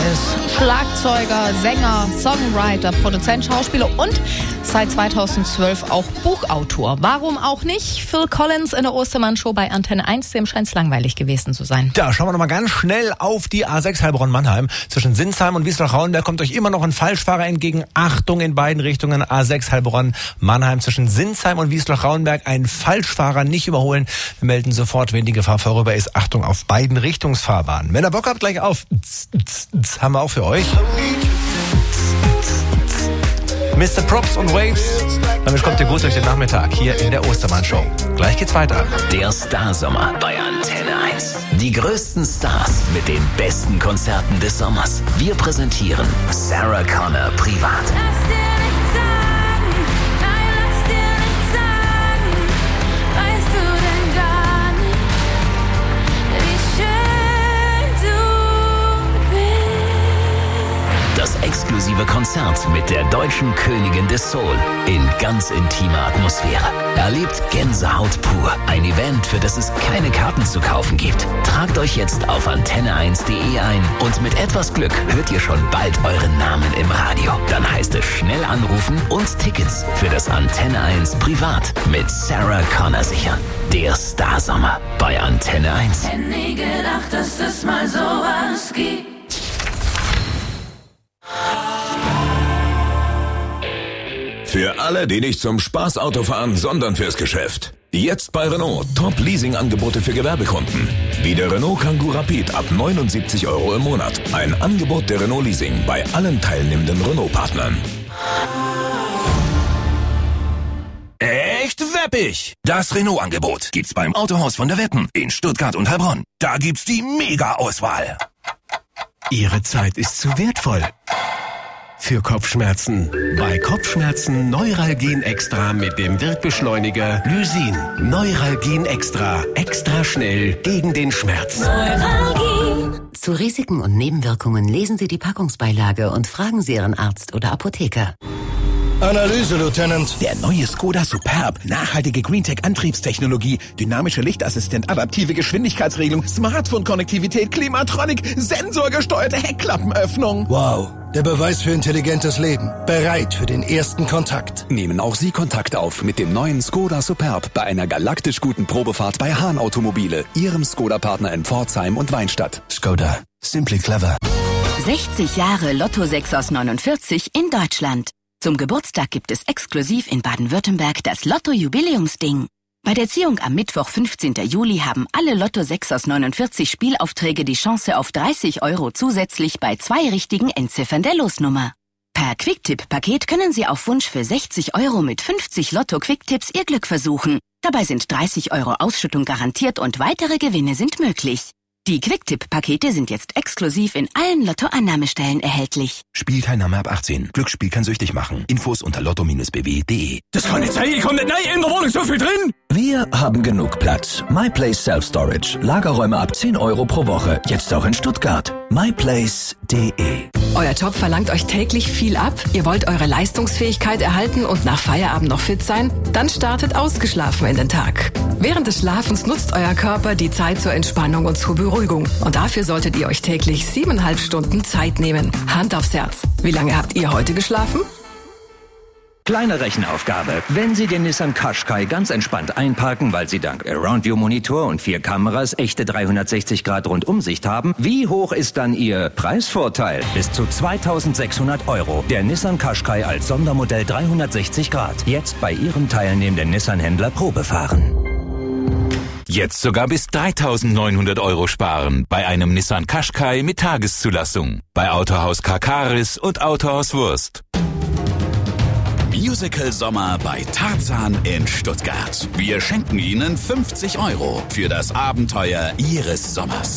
ist Schlagzeuger, Sänger, Songwriter, Produzent, Schauspieler und seit 2012 auch Buchautor. Warum auch nicht? Phil Collins in der Ostermann-Show bei Antenne 1, dem scheint es langweilig gewesen zu sein. Da schauen wir nochmal ganz schnell auf die A6 Heilbronn-Mannheim. Zwischen Sinsheim und Wiesloch-Rauenberg kommt euch immer noch ein Falschfahrer entgegen. Achtung in beiden Richtungen. A6 Heilbronn-Mannheim zwischen Sinsheim und Wiesloch-Rauenberg. Ein Falschfahrer nicht überholen. Wir melden sofort, wenn die Gefahr vorüber ist. Achtung auf beiden Richtungsfahrbahnen. Wenn ihr Bock habt, gleich auf. Haben wir auch für euch. Mr. Props und Waves. Damit kommt ihr gut durch den Nachmittag hier in der Ostermann-Show. Gleich geht's weiter. Der Starsommer bei Antenne 1. Die größten Stars mit den besten Konzerten des Sommers. Wir präsentieren Sarah Connor privat. Das exklusive Konzert mit der deutschen Königin des Soul in ganz intimer Atmosphäre. Erlebt Gänsehaut pur. Ein Event, für das es keine Karten zu kaufen gibt. Tragt euch jetzt auf antenne1.de ein und mit etwas Glück hört ihr schon bald euren Namen im Radio. Dann heißt es schnell anrufen und Tickets für das Antenne 1 privat mit Sarah Connor sichern. Der Starsommer bei Antenne 1. Hätte nie gedacht, dass es mal sowas gibt. Für alle, die nicht zum Spaßauto fahren, sondern fürs Geschäft. Jetzt bei Renault Top-Leasing-Angebote für Gewerbekunden. Wie der Renault Kangoo Rapid ab 79 € im Monat. Ein Angebot der Renault Leasing bei allen teilnehmenden Renault-Partnern. Echt weppig! Das Renault-Angebot gibt's beim Autohaus von der Weppen in Stuttgart und Heilbronn. Da gibt's die Mega-Auswahl. Ihre Zeit ist zu wertvoll für Kopfschmerzen. Bei Kopfschmerzen Neuralgin Extra mit dem Wirkbeschleuniger Lysin. Neuralgin Extra. Extra schnell gegen den Schmerz. Neuralgin. Zu Risiken und Nebenwirkungen lesen Sie die Packungsbeilage und fragen Sie Ihren Arzt oder Apotheker. Analyse, Lieutenant. Der neue Skoda Superb. Nachhaltige Greentech-Antriebstechnologie. Dynamische Lichtassistent, adaptive Geschwindigkeitsregelung, Smartphone-Konnektivität, Klimatronik, sensorgesteuerte Heckklappenöffnung. Wow. Der Beweis für intelligentes Leben. Bereit für den ersten Kontakt. Nehmen auch Sie Kontakt auf mit dem neuen Skoda Superb bei einer galaktisch guten Probefahrt bei Hahn Automobile, Ihrem Skoda-Partner in Pforzheim und Weinstadt. Skoda. Simply clever. 60 Jahre Lotto 6 aus 49 in Deutschland. Zum Geburtstag gibt es exklusiv in Baden-Württemberg das Lotto-Jubiläumsding. Bei der Ziehung am Mittwoch, 15. Juli, haben alle Lotto 6 aus 49 Spielaufträge die Chance auf 30 € zusätzlich bei 2 richtigen Endziffern der Losnummer. Per Quicktip-Paket können Sie auf Wunsch für 60 € mit 50 Lotto-Quicktipps Ihr Glück versuchen. Dabei sind 30 € Ausschüttung garantiert und weitere Gewinne sind möglich. Die Quicktip-Pakete sind jetzt exklusiv in allen Lotto-Annahmestellen erhältlich. Spielteilnahme ab 18. Glücksspiel kann süchtig machen. Infos unter lotto-bw.de. Das kann nicht sein, ich komme nicht rein, in der Wohnung so viel drin. Wir haben genug Platz. MyPlace Self-Storage. Lagerräume ab 10 € pro Woche. Jetzt auch in Stuttgart. myplace.de. Euer Job verlangt euch täglich viel ab? Ihr wollt eure Leistungsfähigkeit erhalten und nach Feierabend noch fit sein? Dann startet ausgeschlafen in den Tag. Während des Schlafens nutzt euer Körper die Zeit zur Entspannung und zur Beruhigung. Und dafür solltet ihr euch täglich 7,5 Stunden Zeit nehmen. Hand aufs Herz. Wie lange habt ihr heute geschlafen? Kleine Rechenaufgabe. Wenn Sie den Nissan Qashqai ganz entspannt einparken, weil Sie dank Around-View-Monitor und 4 Kameras echte 360-Grad-Rundumsicht haben, wie hoch ist dann Ihr Preisvorteil? Bis zu 2.600 €. Der Nissan Qashqai als Sondermodell 360 Grad. Jetzt bei Ihrem teilnehmenden Nissan-Händler Probefahren. Jetzt sogar bis 3.900 € sparen bei einem Nissan Qashqai mit Tageszulassung. Bei Autohaus Kakaris und Autohaus Wurst. Musical Sommer bei Tarzan in Stuttgart. Wir schenken Ihnen 50 € für das Abenteuer Ihres Sommers.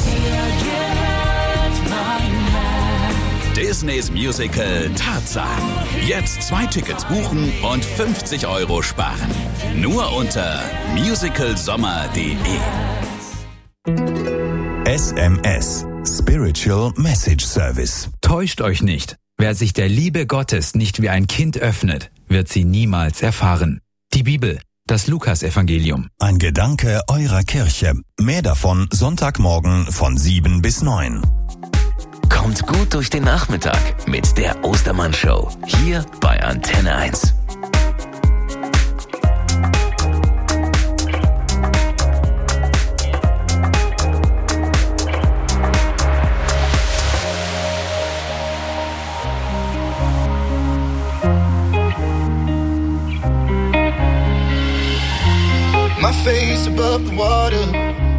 Disneys Musical Tarzan. Jetzt 2 Tickets buchen und 50 € sparen. Nur unter musicalsommer.de. SMS. Spiritual Message Service. Täuscht euch nicht. Wer sich der Liebe Gottes nicht wie ein Kind öffnet, wird sie niemals erfahren. Die Bibel, das Lukas-Evangelium. Ein Gedanke eurer Kirche. Mehr davon Sonntagmorgen von 7 bis 9. kommt gut durch den Nachmittag mit der Ostermann-Show. Hier bei Antenne 1. My face above the water.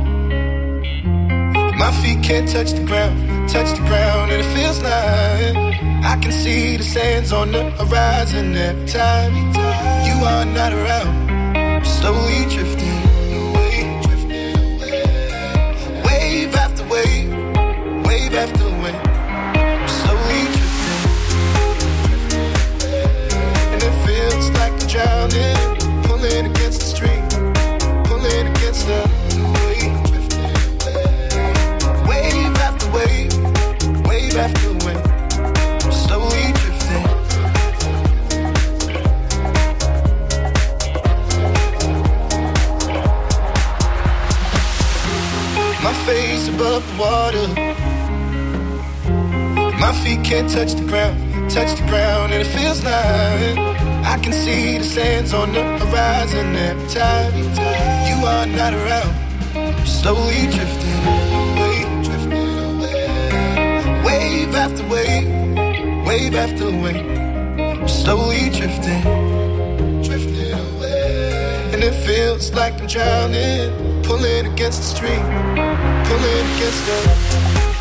My feet can't touch the ground, and it feels like I can see the sands on the horizon every time you are not around. I'm slowly drifting away, wave after wave, wave after wave. I'm slowly drifting, and it feels like I'm drowning, pulling against the stream. Against the wave, wave after wave, wave after wave, I'm slowly drifting. My face above the water, my feet can't touch the ground, and it feels like I can see the sands on the horizon every time you are not around. I'm slowly drifting away, wave after wave, wave after wave. I'm slowly drifting away, and it feels like I'm drowning, pulling against the stream, pulling against the.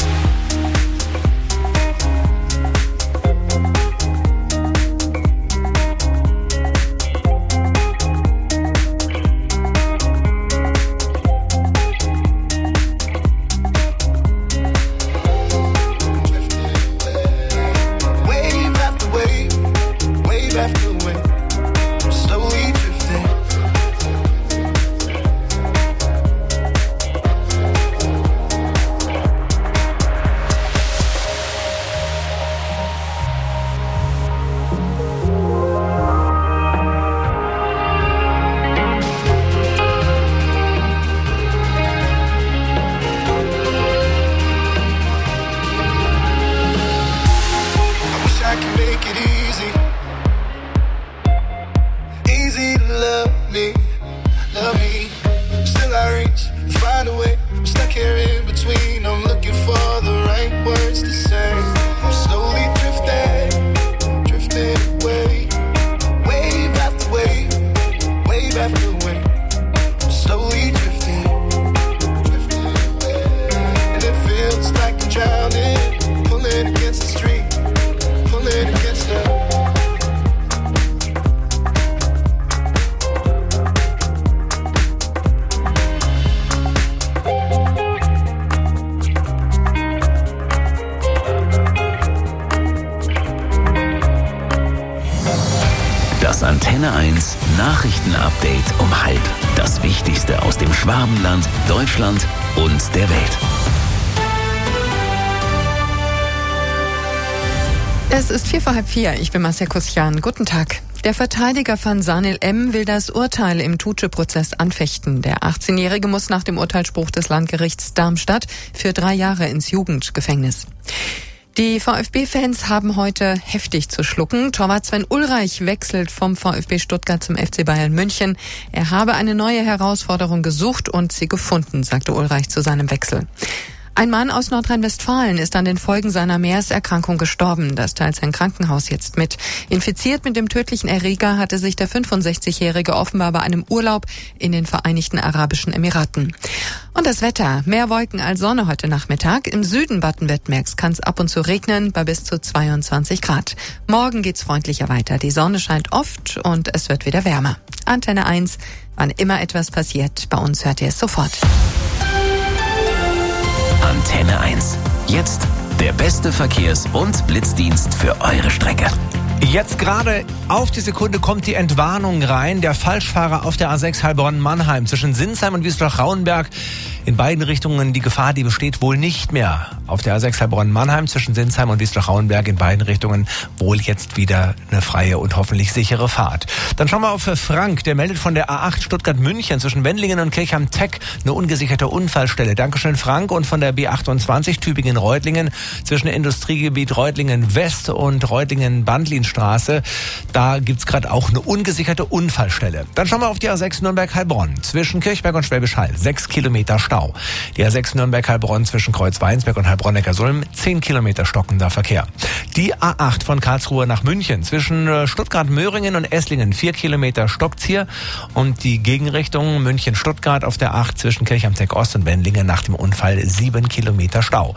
Das Antenne 1 Nachrichtenupdate um 12:30. Das Wichtigste aus dem Schwabenland, Deutschland und der Welt. Es ist 4:45. Ich bin Marcia Kuschan. Guten Tag. Der Verteidiger von Sanil M. will das Urteil im Tutsche-Prozess anfechten. Der 18-Jährige muss nach dem Urteilsspruch des Landgerichts Darmstadt für 3 Jahre ins Jugendgefängnis. Die VfB-Fans haben heute heftig zu schlucken. Torwart Sven Ulreich wechselt vom VfB Stuttgart zum FC Bayern München. Er habe eine neue Herausforderung gesucht und sie gefunden, sagte Ulreich zu seinem Wechsel. Ein Mann aus Nordrhein-Westfalen ist an den Folgen seiner MERS-Erkrankung gestorben. Das teilt sein Krankenhaus jetzt mit. Infiziert mit dem tödlichen Erreger hatte sich der 65-Jährige offenbar bei einem Urlaub in den Vereinigten Arabischen Emiraten. Und das Wetter. Mehr Wolken als Sonne heute Nachmittag. Im Süden Baden-Württembergs kann es ab und zu regnen bei bis zu 22 Grad. Morgen geht's freundlicher weiter. Die Sonne scheint oft und es wird wieder wärmer. Antenne 1. Wann immer etwas passiert, bei uns hört ihr es sofort. Antenne 1. Jetzt der beste Verkehrs- und Blitzdienst für eure Strecke. Jetzt gerade auf die Sekunde kommt die Entwarnung rein. Der Falschfahrer auf der A6 Heilbronn-Mannheim zwischen Sinsheim und Wiesloch-Rauenberg. In beiden Richtungen die Gefahr, die besteht wohl nicht mehr. Auf der A6 Heilbronn-Mannheim zwischen Sinsheim und Wiesloch-Rauenberg in beiden Richtungen wohl jetzt wieder eine freie und hoffentlich sichere Fahrt. Dann schauen wir auf Frank. Der meldet von der A8 Stuttgart-München zwischen Wendlingen und Kirchheim-Teck eine ungesicherte Unfallstelle. Dankeschön, Frank. Und von der B28 Tübingen-Reutlingen zwischen Industriegebiet Reutlingen-West und Reutlingen-Bandlinstraße. Da gibt's gerade auch eine ungesicherte Unfallstelle. Dann schauen wir auf die A6 Nürnberg-Heilbronn zwischen Kirchberg und Schwäbisch Hall. 6 Kilometer Stau. Die A6 Nürnberg-Heilbronn zwischen Kreuz-Weinsberg und Heilbronn-Neckarsulm. 10 Kilometer stockender Verkehr. Die A8 von Karlsruhe nach München zwischen Stuttgart-Möhringen und Esslingen. 4 Kilometer stockt's hier. Und die Gegenrichtung München-Stuttgart auf der 8 zwischen Kirchheim-Teck-Ost und Wendlingen nach dem Unfall 7 Kilometer Stau.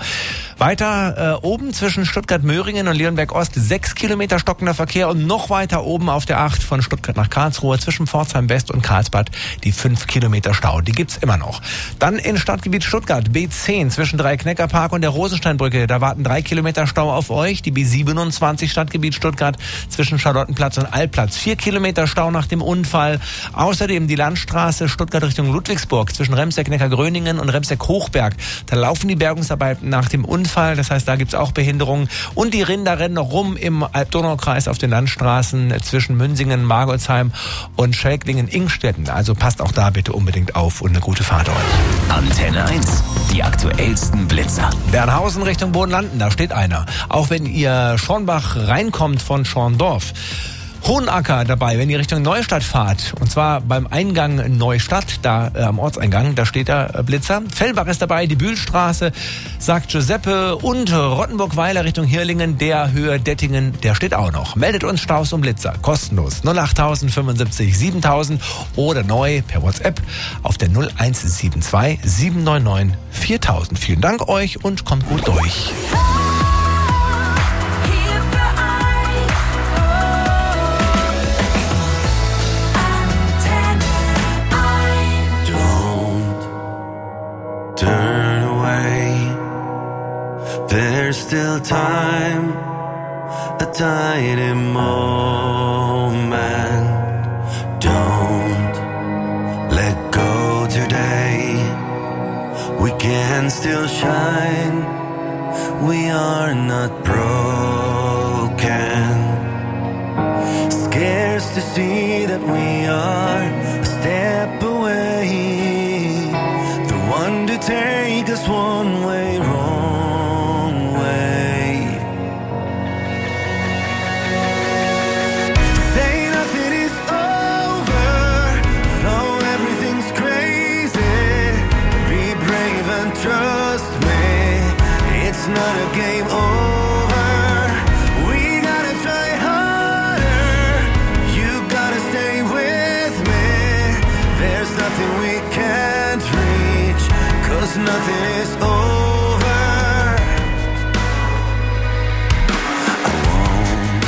Weiter oben zwischen Stuttgart-Möhringen und Leonberg-Ost 6 Kilometer stockender Verkehr und noch weiter oben auf der 8 von Stuttgart nach Karlsruhe zwischen Pforzheim-West und Karlsbad die 5 Kilometer Stau. Die gibt's immer noch. Dann in Stadtgebiet Stuttgart B10 zwischen Dreieckneckerpark und der Rosensteinbrücke. Da warten 3 Kilometer Stau auf euch. Die B27 Stadtgebiet Stuttgart zwischen Charlottenplatz und Altplatz. 4 Kilometer Stau nach dem Unfall. Außerdem die Landstraße Stuttgart Richtung Ludwigsburg zwischen Remseck-Neckargröningen und Remseck-Hochberg. Da laufen die Bergungsarbeiten nach dem Unfall. Das heißt, da gibt's auch Behinderungen. Und die Rinder rennen noch rum im Alb-Donau-Kreis auf den Landstraßen zwischen Münsingen, Margolsheim und Schelklingen-Ingstetten. Also passt auch da bitte unbedingt auf und eine gute Fahrt euch. Antenne 1, die aktuellsten Blitzer. Bernhausen Richtung Bodenlanden, da steht einer. Auch wenn ihr Schornbach reinkommt von Schorndorf. Hohenacker dabei, wenn ihr Richtung Neustadt fahrt. Und zwar beim Eingang Neustadt, da am Ortseingang, da steht der Blitzer. Fellbach ist dabei, die Bühlstraße, sagt Giuseppe. Und Rottenburg-Weiler Richtung Hirlingen, der Höhe Dettingen, der steht auch noch. Meldet uns Staus und Blitzer, kostenlos. 08000 75 7000 oder neu per WhatsApp auf der 0172 799 4000. Vielen Dank euch und kommt gut durch. Turn away. There's still time, a tiny moment. Don't let go today. We can still shine. We are not broken. Scares to see that we are a step away. To take us one way, wrong way. Say nothing is over, though everything's crazy. Be brave and trust me, it's not a game over. We gotta try harder, you gotta stay with me. There's nothing we can't reach, 'cause nothing is over. I won't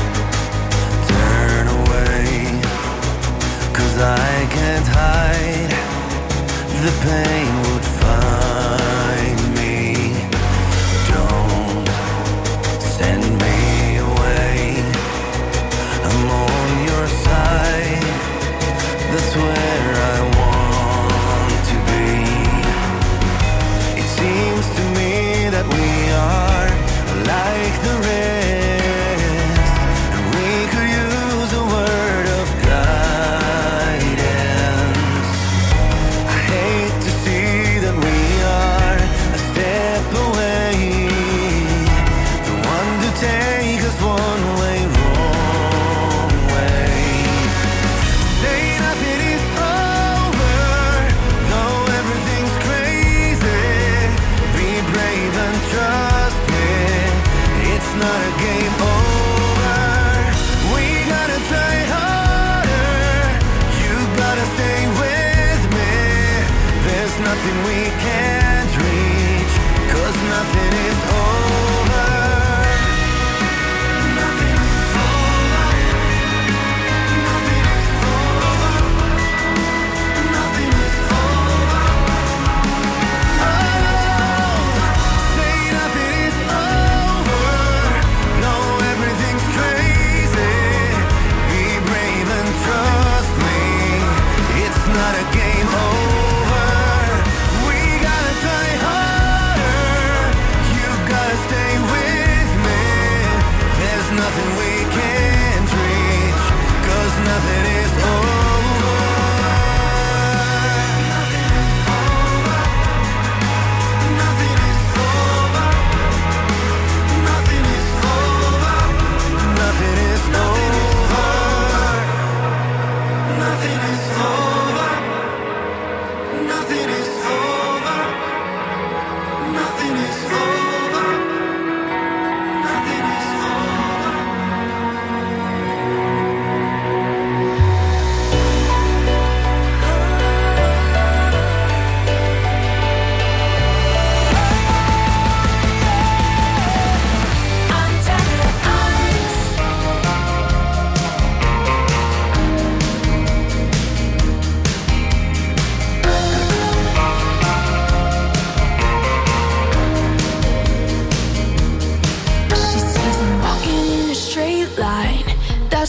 turn away, 'cause I can't hide. The pain would find me. Don't send me away. I'm on your side. That's where I want to be. It's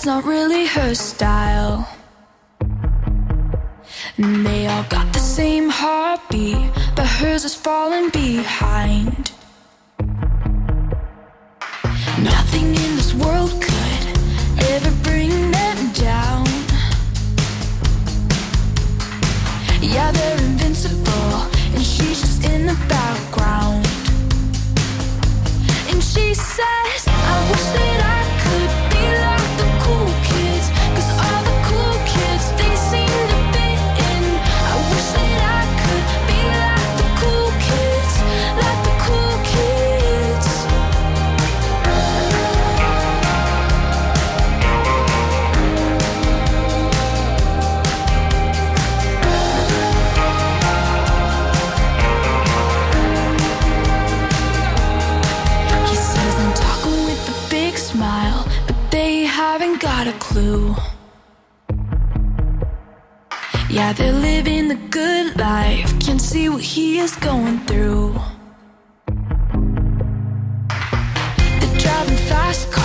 that's not really her style. And they all got the same heartbeat, but hers is falling behind. Nothing in this world could ever bring them down. Yeah, they're invincible, and she's just in the background. And she says, I wish that I could be like the cool kids, 'cause all the cool kids, they seem to fit in. I wish that I could be like the cool kids, like the cool kids. He says I'm talking with a big smile, but they haven't got a clue. Yeah, they're living the good life, can't see what he is going through. They're driving fast cars.